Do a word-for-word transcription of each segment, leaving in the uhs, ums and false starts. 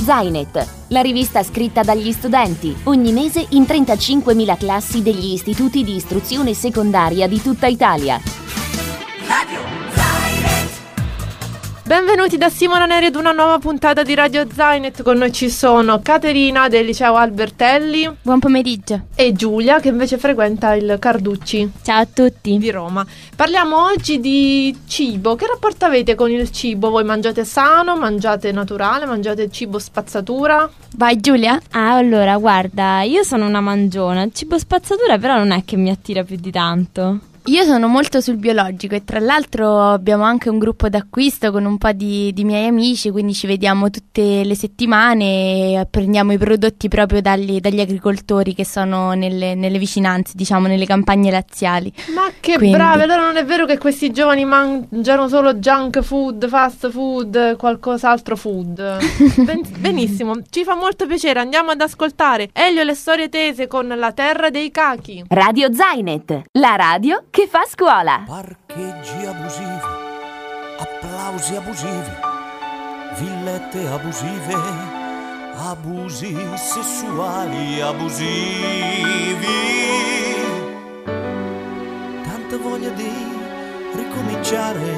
Zainet, la rivista scritta dagli studenti, ogni mese in trentacinquemila classi degli istituti di istruzione secondaria di tutta Italia. Radio Zainet. Benvenuti da Simona Neri ad una nuova puntata di Radio Zainet. Con noi ci sono Caterina del liceo Albertelli. Buon pomeriggio. E Giulia che invece frequenta il Carducci. Ciao a tutti. Di Roma. Parliamo oggi di cibo. Che rapporto avete con il cibo? Voi mangiate sano, mangiate naturale, mangiate cibo spazzatura? Vai Giulia? Ah, allora guarda, io sono una mangiona. Il cibo spazzatura però non è che mi attira più di tanto. Io sono molto sul biologico e tra l'altro abbiamo anche un gruppo d'acquisto con un po' di, di miei amici, quindi ci vediamo tutte le settimane e prendiamo i prodotti proprio dagli, dagli agricoltori che sono nelle, nelle vicinanze, diciamo nelle campagne laziali. Ma che quindi... bravi, allora non è vero che questi giovani mangiano solo junk food, fast food, qualcos'altro food. Ben, benissimo, ci fa molto piacere, andiamo ad ascoltare Elio e le storie tese con La terra dei cachi. Radio Zainet, la radio che fa scuola. Parcheggi abusivi, applausi abusivi, villette abusive, abusi sessuali abusivi. Tanta voglia di ricominciare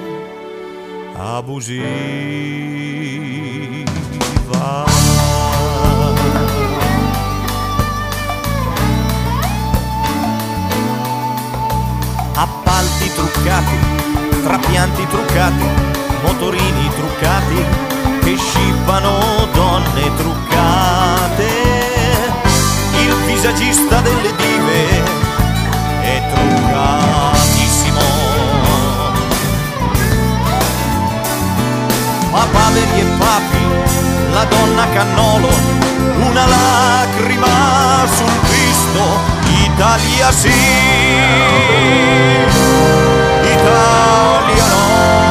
abusiva. Appalti truccati, trapianti truccati, motorini truccati, che scippano donne truccate. Il visagista delle dive è truccatissimo. Papaveri e papi, la donna cannolo, una lacrima sul Cristo. Italia sì, Italia no.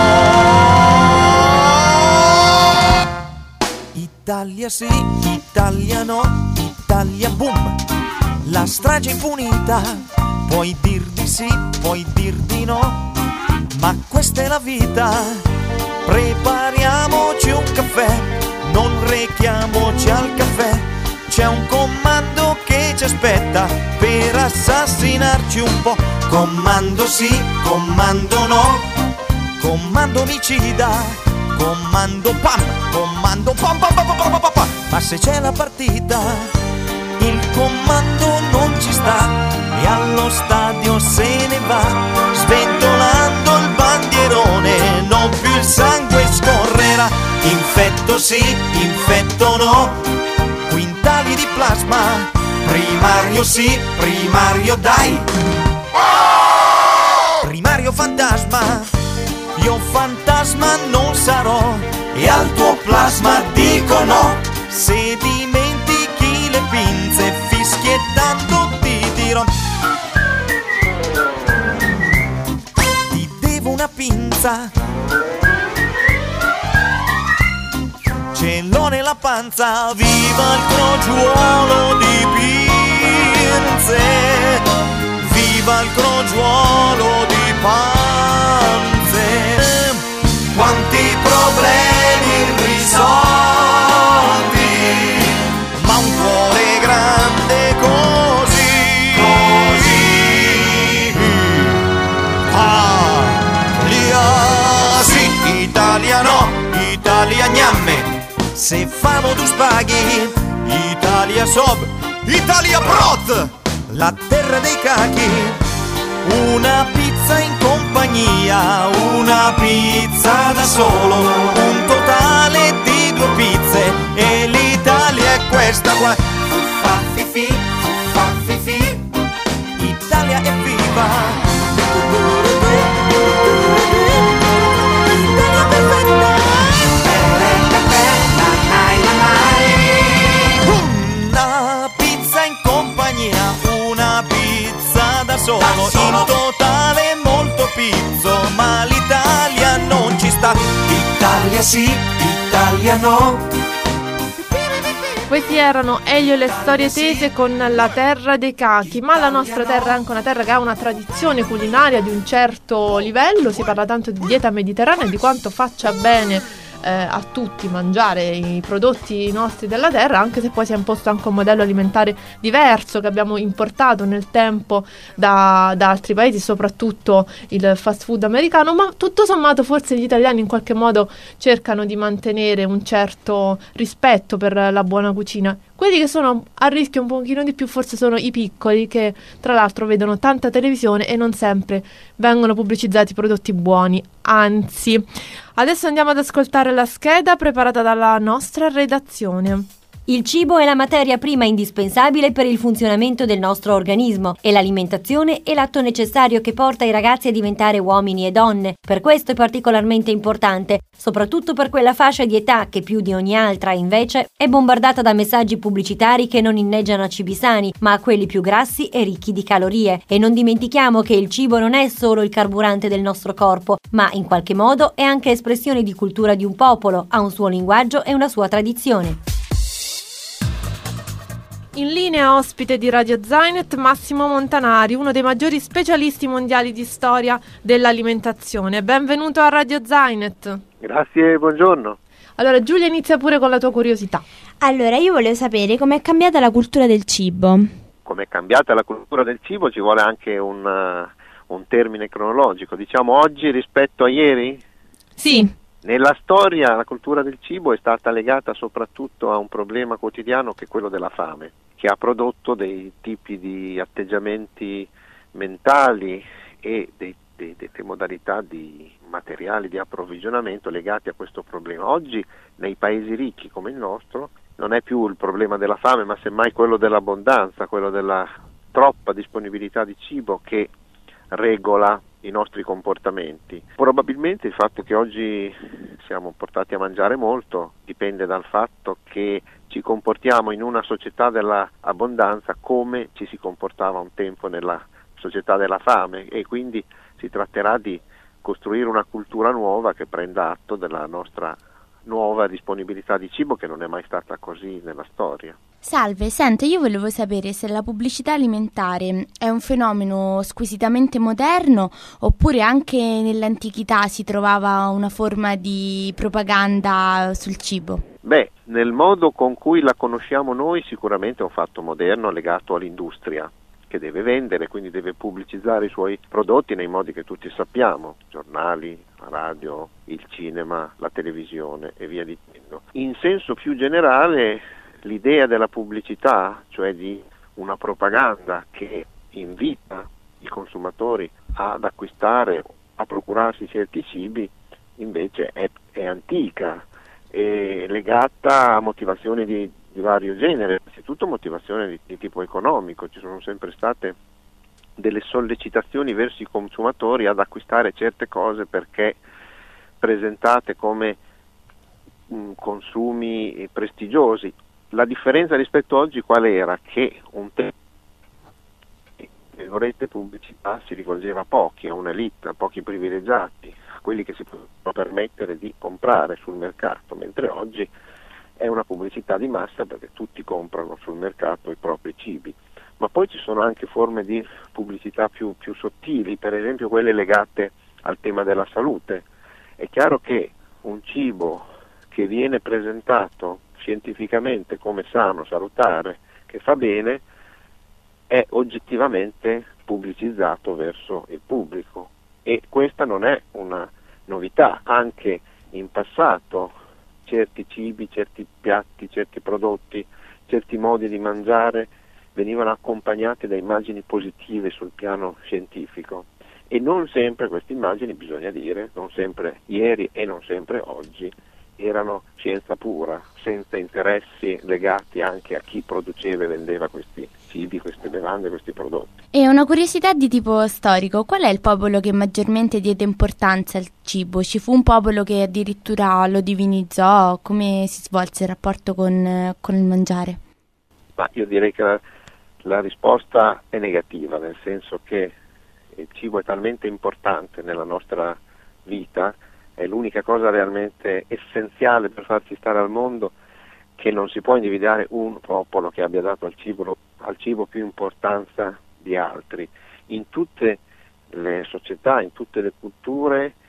Italia sì, Italia no, Italia boom. La strage impunita, puoi dir di sì, puoi dir di no, ma questa è la vita. Prepariamoci un caffè, non rechiamoci al caffè. C'è un comando che ci aspetta per assassinarci un po'. Comando sì, comando no, comando omicida, comando pam, comando pam pam pam pam pam pam. Ma se c'è la partita, il comando non ci sta e allo stadio se ne va, sventolando il bandierone, non più il sangue scorrerà. Infetto sì, infetto no, quintali di plasma, primario sì, primario dai. Primario fantasma, io fantasma non sarò e al tuo plasma dico no. Se dimentichi le pinze fischiettando ti dirò. Ti devo una pinza, ce l'ho nella panza, viva il crogiuolo di pinze, viva il crogiuolo di panze. Quanti problemi irrisolti, ma un cuore grande così, così. Italia sì, Italia no, Italia gnamme. Se famo tu spaghi, Italia sob, Italia brot, la terra dei cachi. Una pizza in compagnia, una pizza da solo, un totale di due pizze e l'Italia è questa qua. Fuffa fifi, fuffa fifi, Italia è viva. Italia perfetta. Una pizza in compagnia, una pizza da solo, in totale molto pizzo, ma l'Italia non ci sta. Italia sì, Italia no. Questi erano Elio e le storie tese con La terra dei cachi. Ma la nostra terra è anche una terra che ha una tradizione culinaria di un certo livello. Si parla tanto di dieta mediterranea e di quanto faccia bene eh, a tutti mangiare i prodotti nostri della terra, anche se poi si è imposto anche un modello alimentare diverso che abbiamo importato nel tempo da, da altri paesi, soprattutto il fast food americano, ma tutto sommato forse gli italiani in qualche modo cercano di mantenere un certo rispetto per la buona cucina. Quelli che sono a rischio un pochino di più forse sono i piccoli, che tra l'altro vedono tanta televisione e non sempre vengono pubblicizzati prodotti buoni, anzi. Adesso andiamo ad ascoltare la scheda preparata dalla nostra redazione. Il cibo è la materia prima indispensabile per il funzionamento del nostro organismo e l'alimentazione è l'atto necessario che porta i ragazzi a diventare uomini e donne. Per questo è particolarmente importante, soprattutto per quella fascia di età che più di ogni altra invece è bombardata da messaggi pubblicitari che non inneggiano a cibi sani, ma a quelli più grassi e ricchi di calorie. E non dimentichiamo che il cibo non è solo il carburante del nostro corpo, ma in qualche modo è anche espressione di cultura di un popolo, ha un suo linguaggio e una sua tradizione. In linea ospite di Radio Zainet Massimo Montanari, uno dei maggiori specialisti mondiali di storia dell'alimentazione. Benvenuto a Radio Zainet. Grazie, buongiorno. Allora Giulia, inizia pure con la tua curiosità. Allora, io volevo sapere com'è cambiata la cultura del cibo. Com'è cambiata la cultura del cibo ci vuole anche un, uh, un termine cronologico. Diciamo oggi rispetto a ieri? Sì. Nella storia la cultura del cibo è stata legata soprattutto a un problema quotidiano che è quello della fame, che ha prodotto dei tipi di atteggiamenti mentali e dei, dei, delle modalità di materiali di approvvigionamento legati a questo problema. Oggi nei paesi ricchi come il nostro non è più il problema della fame, ma semmai quello dell'abbondanza, quello della troppa disponibilità di cibo che regola i nostri comportamenti. Probabilmente il fatto che oggi siamo portati a mangiare molto dipende dal fatto che ci comportiamo in una società dell'abbondanza come ci si comportava un tempo nella società della fame, e quindi si tratterà di costruire una cultura nuova che prenda atto della nostra nuova disponibilità di cibo, che non è mai stata così nella storia. Salve, senta, io volevo sapere se la pubblicità alimentare è un fenomeno squisitamente moderno oppure anche nell'antichità si trovava una forma di propaganda sul cibo. Beh, nel modo con cui la conosciamo noi sicuramente è un fatto moderno legato all'industria, che deve vendere, quindi deve pubblicizzare i suoi prodotti nei modi che tutti sappiamo, giornali, radio, il cinema, la televisione e via dicendo. In senso più generale, l'idea della pubblicità, cioè di una propaganda che invita i consumatori ad acquistare, a procurarsi certi cibi, invece è, è antica, è legata a motivazioni di, di vario genere, innanzitutto motivazioni di, di tipo economico. Ci sono sempre state delle sollecitazioni verso i consumatori ad acquistare certe cose perché presentate come mh, consumi prestigiosi. La differenza rispetto a oggi qual era? Che un tempo la pubblicità si rivolgeva a pochi, a un'elite, a pochi privilegiati, a quelli che si possono permettere di comprare sul mercato, mentre oggi è una pubblicità di massa perché tutti comprano sul mercato i propri cibi. Ma poi ci sono anche forme di pubblicità più, più sottili, per esempio quelle legate al tema della salute. È chiaro che un cibo che viene presentato scientificamente come sano, salutare, che fa bene, è oggettivamente pubblicizzato verso il pubblico, e questa non è una novità. Anche in passato certi cibi, certi piatti, certi prodotti, certi modi di mangiare venivano accompagnati da immagini positive sul piano scientifico, e non sempre queste immagini, bisogna dire, non sempre ieri e non sempre oggi, erano scienza pura, senza interessi legati anche a chi produceva e vendeva questi cibi, queste bevande, questi prodotti. E una curiosità di tipo storico: qual è il popolo che maggiormente diede importanza al cibo? Ci fu un popolo che addirittura lo divinizzò? Come si svolse il rapporto con, con il mangiare? Ma io direi che la, la risposta è negativa, nel senso che il cibo è talmente importante nella nostra vita, è l'unica cosa realmente essenziale per farci stare al mondo, che non si può individuare un popolo che abbia dato al cibo, al cibo più importanza di altri. In tutte le società, in tutte le culture,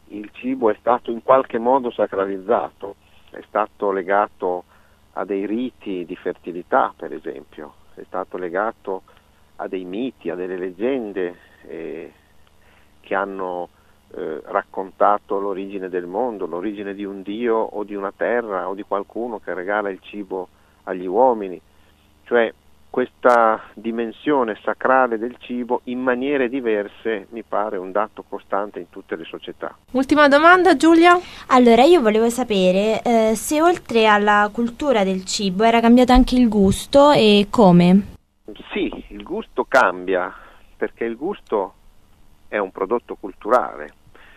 il cibo è stato in qualche modo sacralizzato, è stato legato a dei riti di fertilità, per esempio, è stato legato a dei miti, a delle leggende eh, che hanno eh, raccontato l'origine del mondo, l'origine di un dio o di una terra o di qualcuno che regala il cibo agli uomini, cioè questa dimensione sacrale del cibo in maniere diverse mi pare un dato costante in tutte le società. Ultima domanda, Giulia? Allora, io volevo sapere eh, se oltre alla cultura del cibo era cambiato anche il gusto e come? Sì, il gusto cambia, perché il gusto è un prodotto culturale.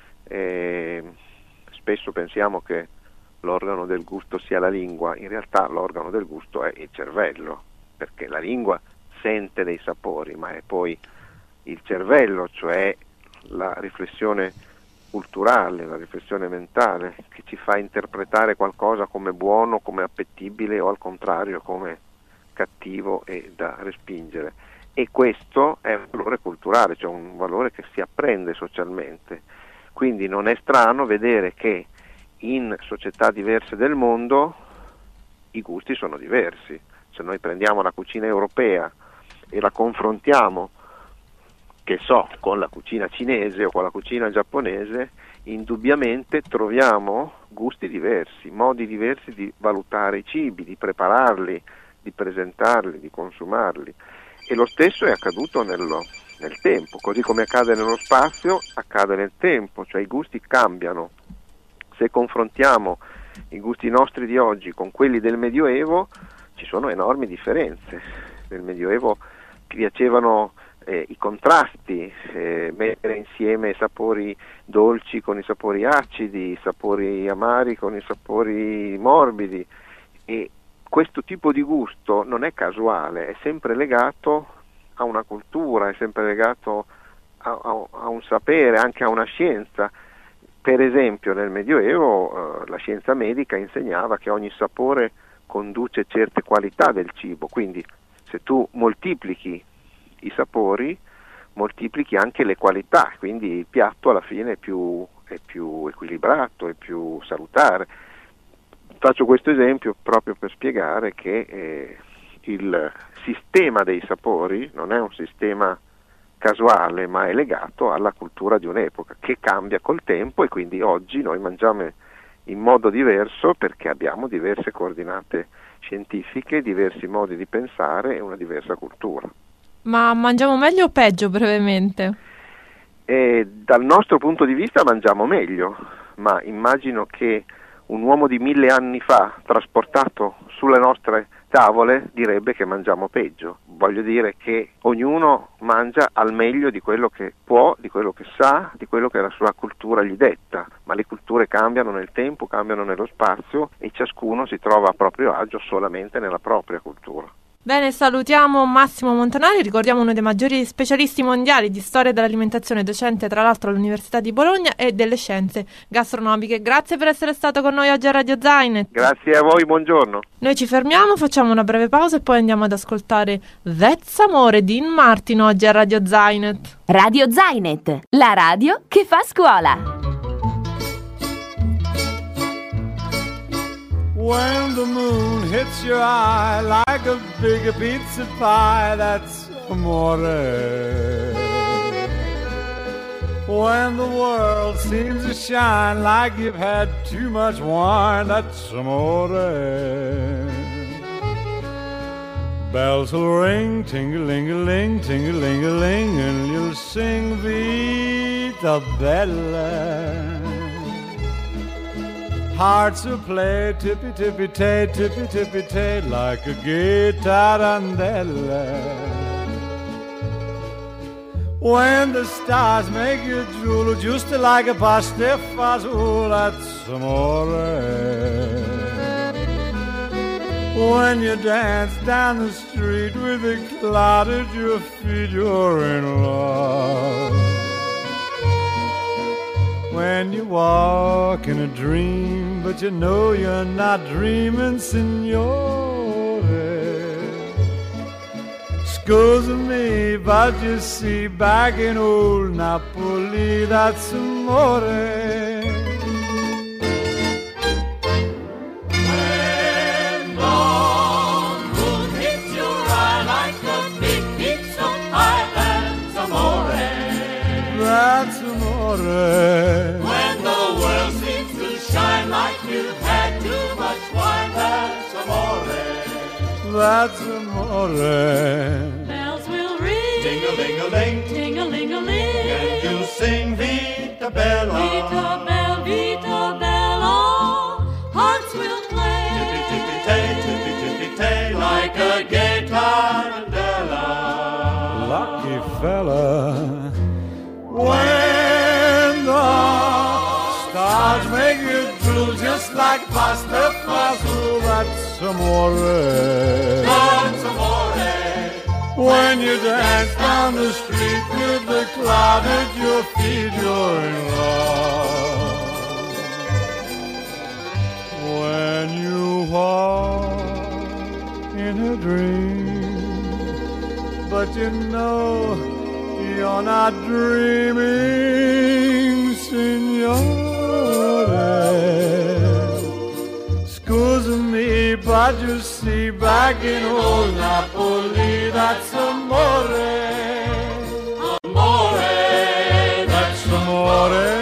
E spesso pensiamo che l'organo del gusto sia la lingua, in realtà l'organo del gusto è il cervello, perché la lingua sente dei sapori, ma è poi il cervello, cioè la riflessione culturale, la riflessione mentale, che ci fa interpretare qualcosa come buono, come appetibile o al contrario come cattivo e da respingere. E questo è un valore culturale, cioè un valore che si apprende socialmente. Quindi non è strano vedere che in società diverse del mondo i gusti sono diversi. Se noi prendiamo la cucina europea e la confrontiamo, che so, con la cucina cinese o con la cucina giapponese, indubbiamente troviamo gusti diversi, modi diversi di valutare i cibi, di prepararli, di presentarli, di consumarli. E lo stesso è accaduto nello, nel tempo, così come accade nello spazio, accade nel tempo, cioè i gusti cambiano. Se confrontiamo i gusti nostri di oggi con quelli del Medioevo, ci sono enormi differenze. Nel Medioevo piacevano eh, i contrasti, eh, mettere insieme i sapori dolci con i sapori acidi, i sapori amari con i sapori morbidi, e questo tipo di gusto non è casuale, è sempre legato a una cultura, è sempre legato a, a, a un sapere, anche a una scienza. Per esempio nel Medioevo eh, la scienza medica insegnava che ogni sapore conduce certe qualità del cibo, quindi se tu moltiplichi i sapori, moltiplichi anche le qualità, quindi il piatto alla fine è più, è più equilibrato, è più salutare. Faccio questo esempio proprio per spiegare che eh, il sistema dei sapori non è un sistema casuale, ma è legato alla cultura di un'epoca che cambia col tempo, e quindi oggi noi mangiamo in modo diverso perché abbiamo diverse coordinate scientifiche, diversi modi di pensare e una diversa cultura. Ma mangiamo meglio o peggio, brevemente? E dal nostro punto di vista mangiamo meglio, ma immagino che un uomo di mille anni fa trasportato sulle nostre tavole direbbe che mangiamo peggio. Voglio dire che ognuno mangia al meglio di quello che può, di quello che sa, di quello che la sua cultura gli detta, ma le culture cambiano nel tempo, cambiano nello spazio, e ciascuno si trova a proprio agio solamente nella propria cultura. Bene, salutiamo Massimo Montanari, ricordiamo uno dei maggiori specialisti mondiali di storia dell'alimentazione, docente tra l'altro all'Università di Bologna e delle scienze gastronomiche. Grazie per essere stato con noi oggi a Radio Zainet. Grazie a voi, buongiorno. Noi ci fermiamo, facciamo una breve pausa e poi andiamo ad ascoltare Vezz'amore di Dean Martin oggi a Radio Zainet. Radio Zainet, la radio che fa scuola. When the moon hits your eye like a big pizza pie, that's amore. When the world seems to shine like you've had too much wine, that's amore. Bells will ring, ting-a-ling-a-ling, ting-a-ling-a-ling, and you'll sing Vita Bella. Hearts will play tippy-tippy-tay, tippy-tippy-tay, like a gay tarantella. When the stars make you drool, just like a pastifazool, that's amore. When you dance down the street with a cloud at your feet, you're in love. When you walk in a dream, but you know you're not dreaming, signore. Scusa me, but you see, back in old Napoli, that's amore. that's amore. When the world seems to shine like you've had too much wine, that's amore. That's amore. Bells will ring, Ding-a-ling-a-ling, ting-a-ling-a-ling, and you'll sing Vita Bella. Vita Bella, Vita Bella, hearts will play, Tippy-tippy-tay, tippy-tippy-tay, like a gay tarantella. Lucky fella. When the stars make you drool just like pasta fazool, that's amore. That's amore. When you dance down the street with the cloud at your feet, you're in love. When you walk in a dream, but you know you're not dreaming, signore. Excuse me, but you see, back in old Napoli, that's amore. Amore, that's amore.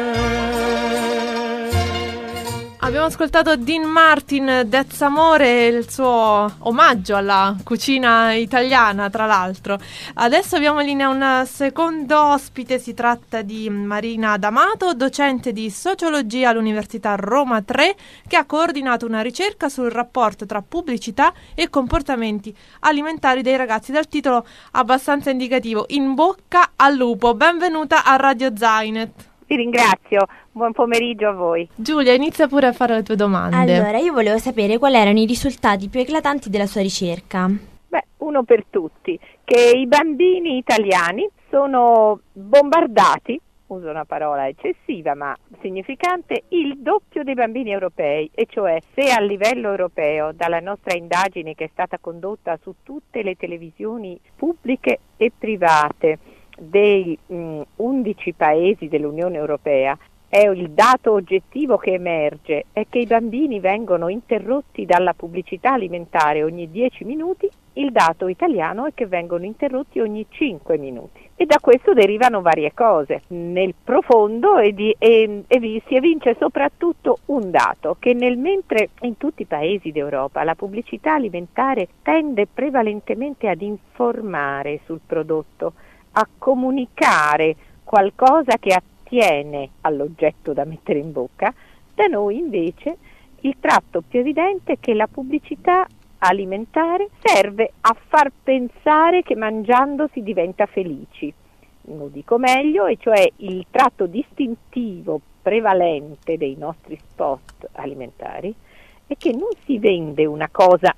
Abbiamo ascoltato Dean Martin, That's Amore, il suo omaggio alla cucina italiana, tra l'altro. Adesso abbiamo in linea un secondo ospite, si tratta di Marina D'Amato, docente di sociologia all'Università Roma tre, che ha coordinato una ricerca sul rapporto tra pubblicità e comportamenti alimentari dei ragazzi, dal titolo abbastanza indicativo, In bocca al lupo. Benvenuta a Radio Zainet. Vi ringrazio, buon pomeriggio a voi. Giulia, inizia pure a fare le tue domande. Allora, io volevo sapere quali erano i risultati più eclatanti della sua ricerca. Beh, uno per tutti, che i bambini italiani sono bombardati, uso una parola eccessiva ma significante, il doppio dei bambini europei, e cioè se a livello europeo, dalla nostra indagine che è stata condotta su tutte le televisioni pubbliche e private dei mh, undici paesi dell'Unione Europea, è il dato oggettivo che emerge è che i bambini vengono interrotti dalla pubblicità alimentare ogni dieci minuti, il dato italiano è che vengono interrotti ogni cinque minuti. E da questo derivano varie cose. Nel profondo e, di, e, e vi, si evince soprattutto un dato, che nel mentre in tutti i paesi d'Europa la pubblicità alimentare tende prevalentemente ad informare sul prodotto, a comunicare qualcosa che attiene all'oggetto da mettere in bocca, da noi invece il tratto più evidente è che la pubblicità alimentare serve a far pensare che mangiando si diventa felici. Lo dico meglio, e cioè il tratto distintivo prevalente dei nostri spot alimentari è che non si vende una cosa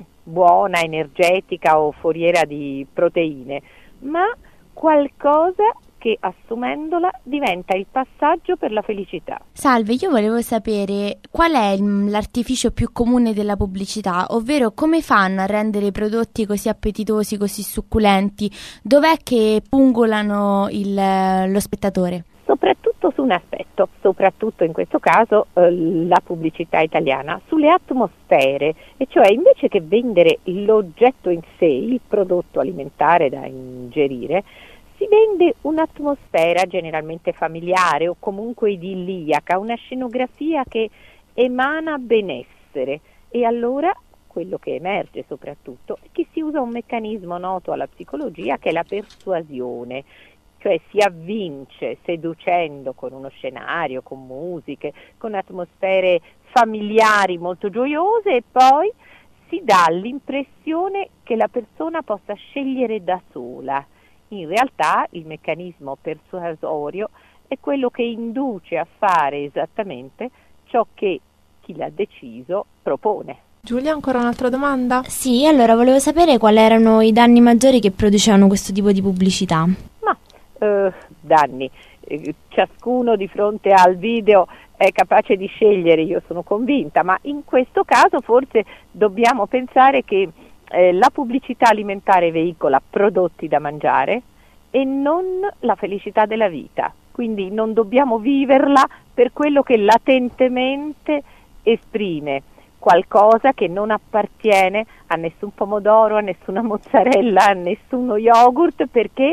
buona, energetica o foriera di proteine, ma qualcosa che assumendola diventa il passaggio per la felicità. Salve, io volevo sapere qual è il- l'artificio più comune della pubblicità, ovvero come fanno a rendere i prodotti così appetitosi, così succulenti, dov'è che pungolano il, lo spettatore? Soprattutto su un aspetto, soprattutto in questo caso eh, la pubblicità italiana, sulle atmosfere, e cioè invece che vendere l'oggetto in sé, il prodotto alimentare da ingerire, si vende un'atmosfera generalmente familiare o comunque idilliaca, una scenografia che emana benessere, e allora quello che emerge soprattutto è che si usa un meccanismo noto alla psicologia che è la persuasione, cioè si avvince seducendo con uno scenario, con musiche, con atmosfere familiari molto gioiose, e poi si dà l'impressione che la persona possa scegliere da sola. In realtà il meccanismo persuasorio è quello che induce a fare esattamente ciò che chi l'ha deciso propone. Giulia, ancora un'altra domanda? Sì, allora volevo sapere quali erano i danni maggiori che producevano questo tipo di pubblicità. Ma eh, danni, eh, ciascuno di fronte al video è capace di scegliere, io sono convinta, ma in questo caso forse dobbiamo pensare che eh, la pubblicità alimentare veicola prodotti da mangiare e non la felicità della vita, quindi non dobbiamo viverla per quello che latentemente esprime, qualcosa che non appartiene a nessun pomodoro, a nessuna mozzarella, a nessuno yogurt, perché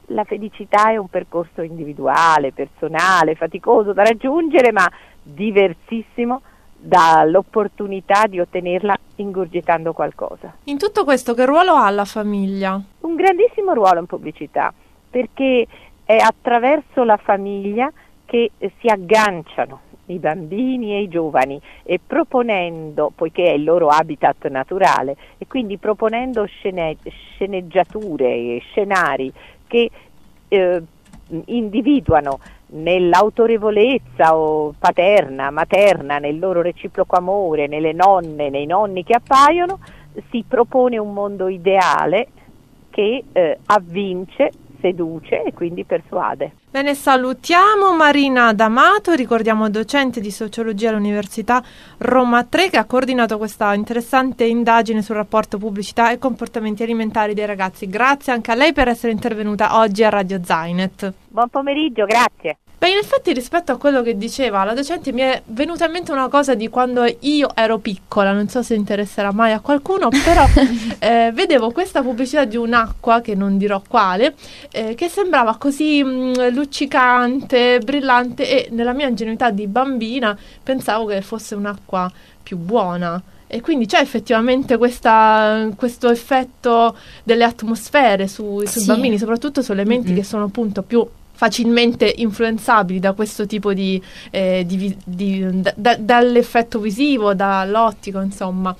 la felicità è un percorso individuale, personale, faticoso da raggiungere, ma diversissimo dall'opportunità di ottenerla ingurgitando qualcosa. In tutto questo che ruolo ha la famiglia? Un grandissimo ruolo in pubblicità, perché è attraverso la famiglia che eh, si agganciano i bambini e i giovani, e proponendo, poiché è il loro habitat naturale, e quindi proponendo scene, sceneggiature e scenari che eh, individuano nell'autorevolezza o paterna, materna, nel loro reciproco amore, nelle nonne, nei nonni che appaiono, si propone un mondo ideale che eh, avvince, seduce e quindi persuade. Bene, salutiamo Marina D'Amato, ricordiamo docente di sociologia all'Università Roma tre, che ha coordinato questa interessante indagine sul rapporto pubblicità e comportamenti alimentari dei ragazzi. Grazie anche a lei per essere intervenuta oggi a Radio Zainet. Buon pomeriggio, grazie. Beh, in effetti rispetto a quello che diceva la docente mi è venuta in mente una cosa di quando io ero piccola, non so se interesserà mai a qualcuno, però eh, vedevo questa pubblicità di un'acqua, che non dirò quale, eh, che sembrava così mh, luccicante, brillante, e nella mia ingenuità di bambina pensavo che fosse un'acqua più buona. E quindi c'è effettivamente questa, questo effetto delle atmosfere su, sui sì. bambini, soprattutto sulle menti mm-hmm. che sono appunto più facilmente influenzabili da questo tipo di, eh, di, di da, da, dall'effetto visivo, dall'ottico, insomma.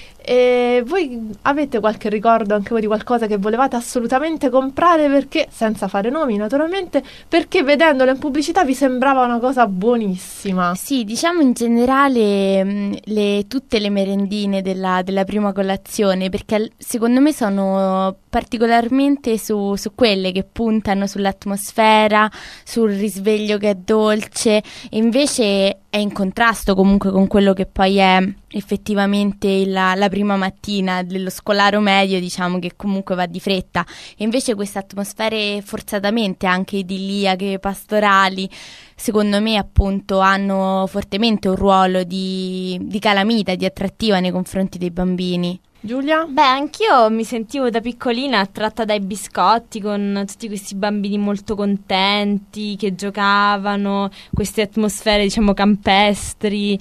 E voi avete qualche ricordo anche voi di qualcosa che volevate assolutamente comprare, perché, senza fare nomi naturalmente, perché vedendolo in pubblicità vi sembrava una cosa buonissima? Sì, diciamo in generale le, tutte le merendine della, della prima colazione, perché secondo me sono particolarmente su, su quelle che puntano sull'atmosfera, sul risveglio che è dolce, e invece è in contrasto comunque con quello che poi è effettivamente la, la prima mattina dello scolaro medio, diciamo, che comunque va di fretta, e invece queste atmosfere forzatamente anche idilliache, pastorali, secondo me appunto hanno fortemente un ruolo di, di calamita, di attrattiva nei confronti dei bambini. Giulia? Beh, anch'io mi sentivo da piccolina attratta dai biscotti, con tutti questi bambini molto contenti che giocavano, queste atmosfere diciamo campestri,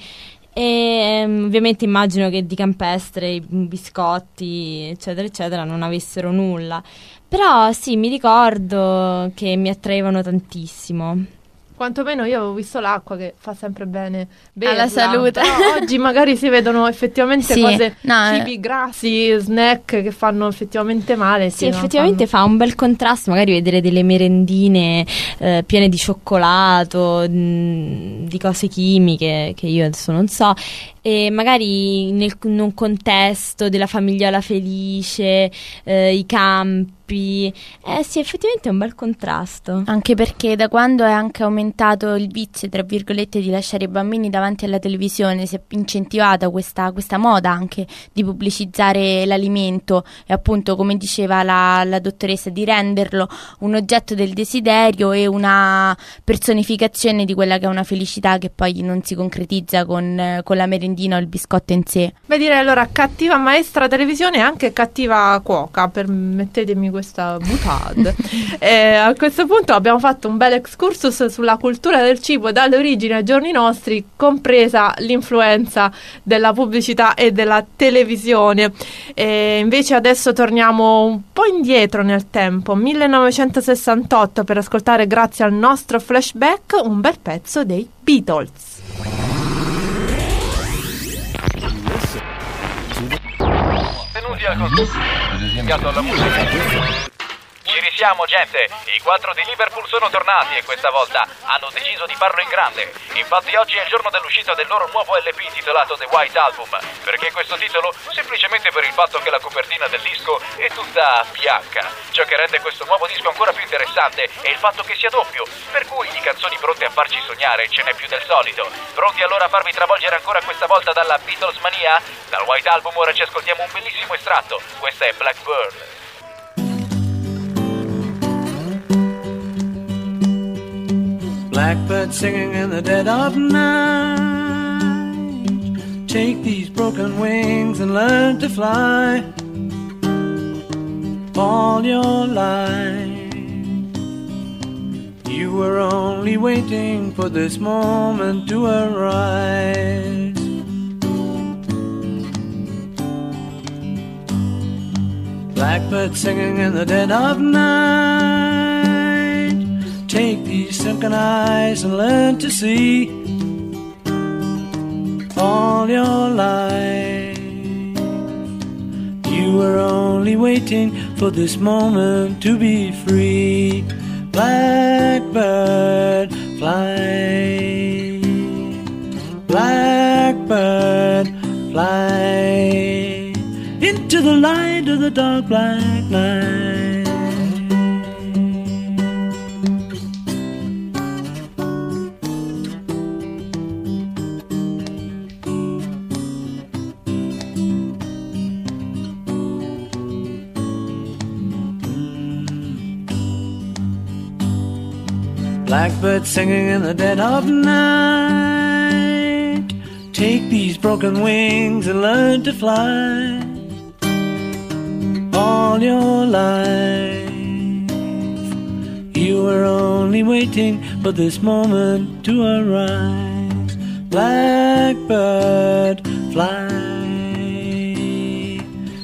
e um, ovviamente immagino che di campestre i biscotti eccetera eccetera non avessero nulla, però sì, mi ricordo che mi attraevano tantissimo. Quantomeno io avevo visto l'acqua, che fa sempre bene berla, alla salute. Però oggi magari si vedono effettivamente sì, cose, no, cibi grassi, snack che fanno effettivamente male. Sì, effettivamente fanno... fa un bel contrasto magari vedere delle merendine eh, piene di cioccolato, mh, di cose chimiche che io adesso non so, e magari nel, in un contesto della famigliola felice, eh, i campi. Eh sì, effettivamente è un bel contrasto. Anche perché da quando è anche aumentato il vizio, tra virgolette, di lasciare i bambini davanti alla televisione, si è incentivata questa, questa moda anche di pubblicizzare l'alimento e appunto, come diceva la, la dottoressa, di renderlo un oggetto del desiderio e una personificazione di quella che è una felicità che poi non si concretizza con, con la merendina o il biscotto in sé. Beh, direi allora cattiva maestra televisione e anche cattiva cuoca, permettetemi questa boutade. eh, a questo punto abbiamo fatto un bel excursus sulla cultura del cibo dalle origini ai giorni nostri, compresa l'influenza della pubblicità e della televisione. E invece adesso torniamo un po' indietro nel tempo, millenovecentosessantotto, per ascoltare, grazie al nostro flashback, un bel pezzo dei Beatles. Benvenuti al consumo dedicato alla musica. Ci risiamo, gente! I quattro di Liverpool sono tornati e questa volta hanno deciso di farlo in grande. Infatti oggi è il giorno dell'uscita del loro nuovo L P titolato The White Album. Perché questo titolo? Semplicemente per il fatto che la copertina del disco è tutta bianca. Ciò che rende questo nuovo disco ancora più interessante è il fatto che sia doppio, per cui di canzoni pronte a farci sognare ce n'è più del solito. Pronti allora a farvi travolgere ancora questa volta dalla Beatles mania? Dal White Album ora ci ascoltiamo un bellissimo estratto. Questa è Blackbird. Blackbird singing in the dead of night. Take these broken wings and learn to fly all your life. You were only waiting for this moment to arise. Blackbird singing in the dead of night. Take these sunken eyes and learn to see all your life. You were only waiting for this moment to be free. Blackbird fly, blackbird fly into the light of the dark black night. Blackbird singing in the dead of night. Take these broken wings and learn to fly all your life. You were only waiting for this moment to arise. Blackbird fly,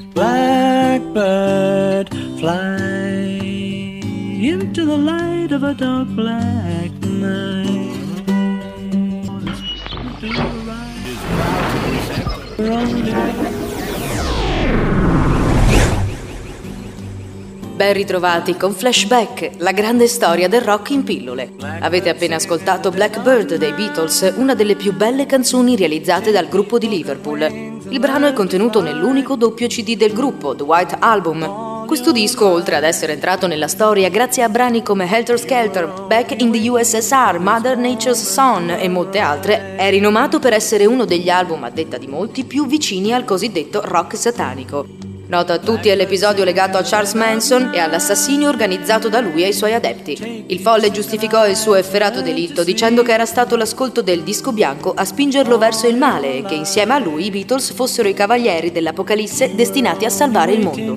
blackbird fly into the light of a dark black night. Ben ritrovati con Flashback, la grande storia del rock in pillole. Avete appena ascoltato Blackbird dei Beatles, una delle più belle canzoni realizzate dal gruppo di Liverpool. Il brano è contenuto nell'unico doppio C D del gruppo, The White Album. Questo disco, oltre ad essere entrato nella storia grazie a brani come Helter Skelter, Back in the U S S R, Mother Nature's Son e molte altre, è rinomato per essere uno degli album, a detta di molti, più vicini al cosiddetto rock satanico. Nota a tutti è l'episodio legato a Charles Manson e all'assassinio organizzato da lui e i suoi adepti. Il folle giustificò il suo efferato delitto dicendo che era stato l'ascolto del disco bianco a spingerlo verso il male e che insieme a lui i Beatles fossero i cavalieri dell'Apocalisse destinati a salvare il mondo.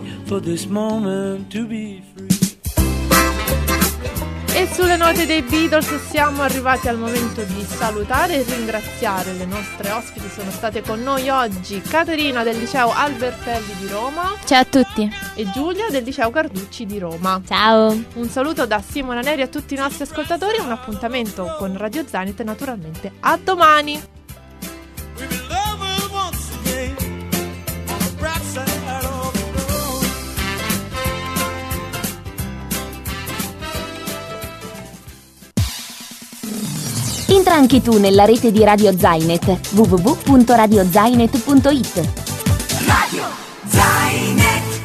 E sulle note dei Beatles siamo arrivati al momento di salutare e ringraziare. Le nostre ospiti sono state con noi oggi Caterina del liceo Albertelli di Roma. Ciao a tutti. E Giulia del liceo Carducci di Roma. Ciao. Un saluto da Simona Neri a tutti i nostri ascoltatori e un appuntamento con Radio Zenith naturalmente a domani. Entra anche tu nella rete di Radio Zenith, w w w punto radio zenith punto it. Radio Zenith.